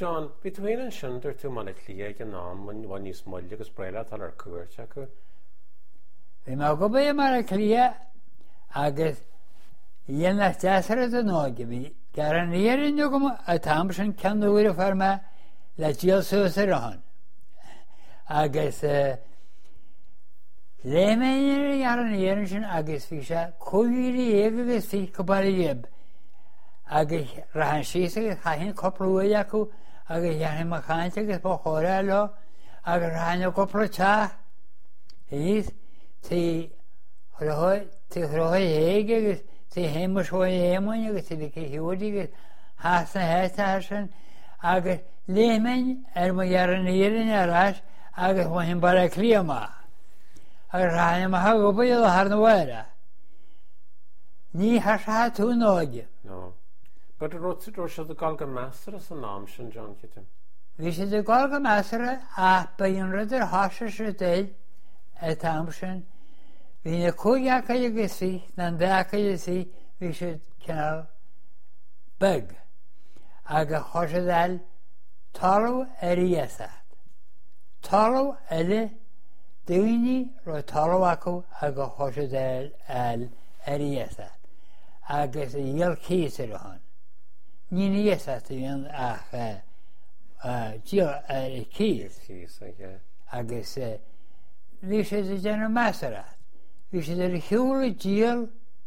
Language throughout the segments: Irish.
John, between and shunder to Manitlia and Nam when you small you spread out our cour checker. We mag go by Maraclia, Agus Yena Tassera the Nogabi, Garanir in Yogum, a Thompson can do it for me, let you so on. Agus Lemon Yaran Agus Fisha, Kugiri Egus Fikabari. Agus Ranshisa, Hahin Copruaku, Agus Yanimakantik, Pohorello, Agus Rano Coprocha. He's the Roy Hegel, the Hamish Hoyamon, you see the Kihudig, Hassan Hestashan, Agus Lemon, Elmoyaranir in a rush, Agus Wahim Barakliama. Agus Ranamahago Harnawara. Ni Hasha to Nogi. No. But the road to the Golga Master as an option, John Kitty. We should the Golga Master, by another Hosher day at Thompson. We a Koyaka you see, Nandaka you see, we should canal bug. Aga Hoshadal, Toro Eriasat. Toro Ele, Dini, Rotoroaco, Aga Hoshadal al Eriasat. Aga the Yel Kiseron. Nini yesat yon Jill keys. I guess this is a general master. This is a huge Jill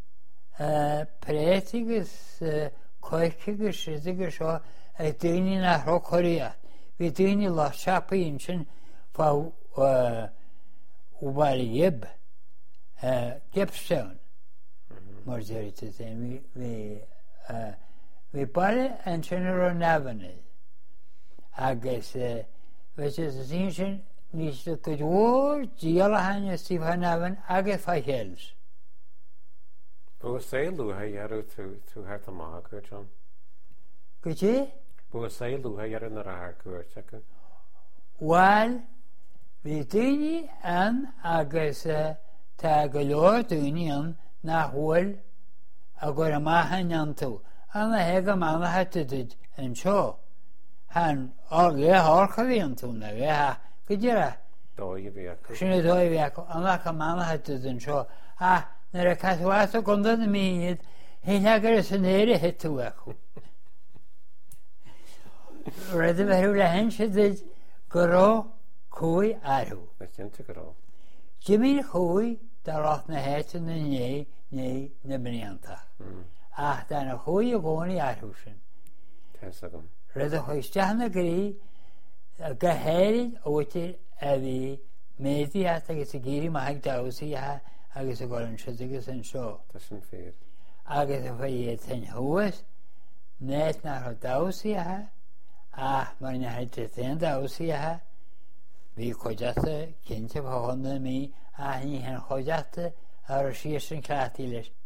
Pretigus Koikigus Shizigus a Dini na Rokoria. We Dini lost Chappy Inchin for Ubalib Gipstone. Marjorie to say we bought it and General Navan. I guess, which is the ancient, needs to good war, Gialahan, Stephen Navan, I guess 5 hills. But say, Lou, how you to have the marker, John? Could you? But say, Lou, how you in the hardcore checker? Well, we did, and I guess, Tagalor, Dunion, Nahul, I got a mahan yanto. And the hega man had to do and show. Han all ye horkavian to na ya. Could you? Do you be a Shouldn't do you? And like a man had to do and show. Ah, there a catwato gonda the mean he had a scenario hit to work. Read the very hench did Goro Kui Aru. I can't take it all. Jimmy Hui, the Rothna het in the nay, Nebenianta. Dan a goeie woning uithoeven. Redde hoistjana gri, geheerd ooit wie media tegen de giri mag dausie ha, agus a golan schudiges en zo. Dat is een veer. Agus a je ten hoes, net naar dausie ha, maar naar het ten dausie ha, wie kojaste kindje begonnen mee, niet hen kojaste, er is een klaatiles.